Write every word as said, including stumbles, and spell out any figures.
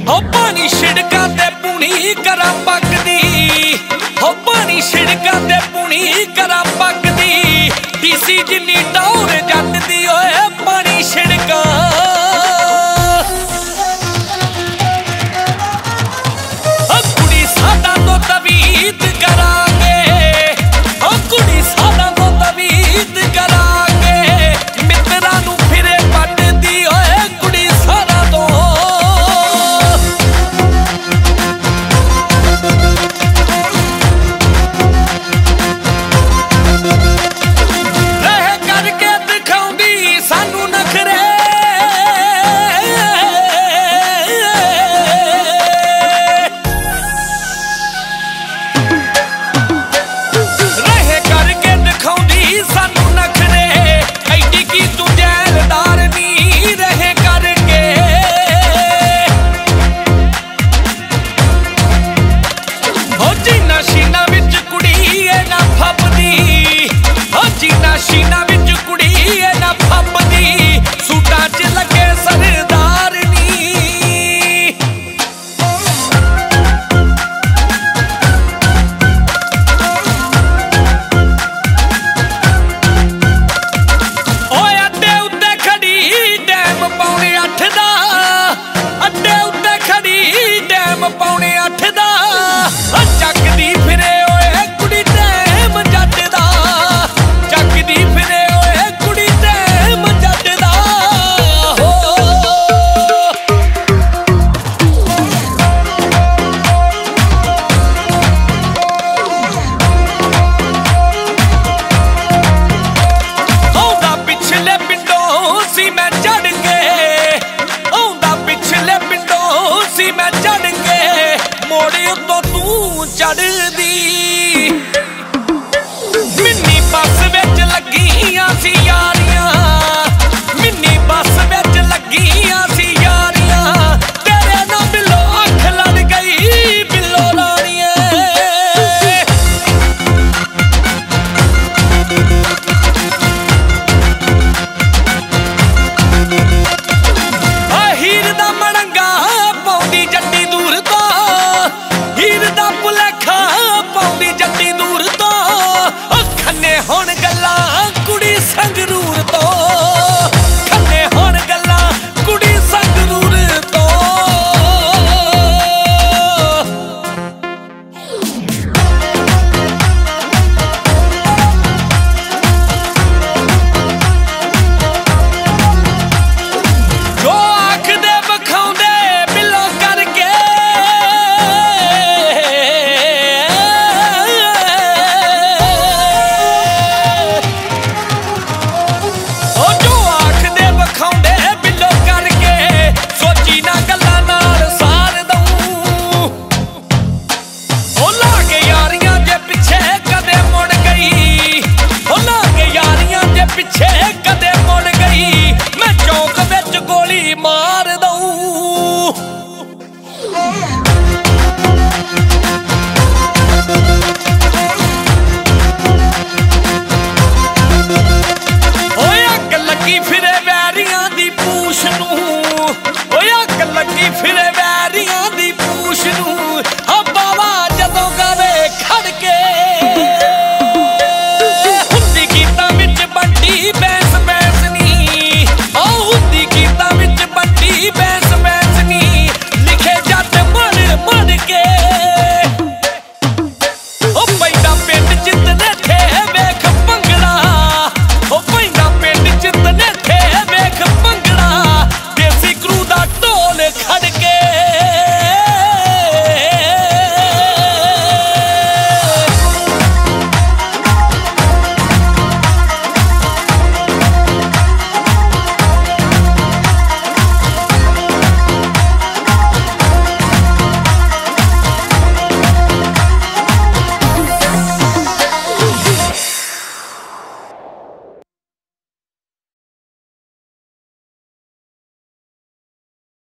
हो पानी छिड़का ते पुनी करा पकदी, हो पानी छिड़का ते पुनी करा पकदी, डीसी जिन्नी टौर जट दी ओए पानी छिड़का। कुड़ी सादा तो तवीत करांगे, ओ कुड़ी सादा तो तवीत करांगे, मित्रा नू फिरे पट दी ओए कुड़ी सादा तो। रह करके दिखाउंदी सानू नखरे, सानू नखरे, ऐडी की तू जैलदार नी रहे करके। हो जीना शीना विच कुड़ी ए ना फपदी, हो जीना शीना विच कुड़ी ए ना फपदी, सूटां च लगे सरदार नी। पौने अठ दा चकदी फिरे ओए कुड़ी टैम जट दा, चकदी फिरे ओए कुड़ी टैम जट दा। हो औंदा पिछले पिंडों सी मैं चढ़ के, औंदा पिछले पिंडों सी मैं चढ़ के, मोड़े तो तू चढ़दी, मिन्नी बस विच लगियां सी यार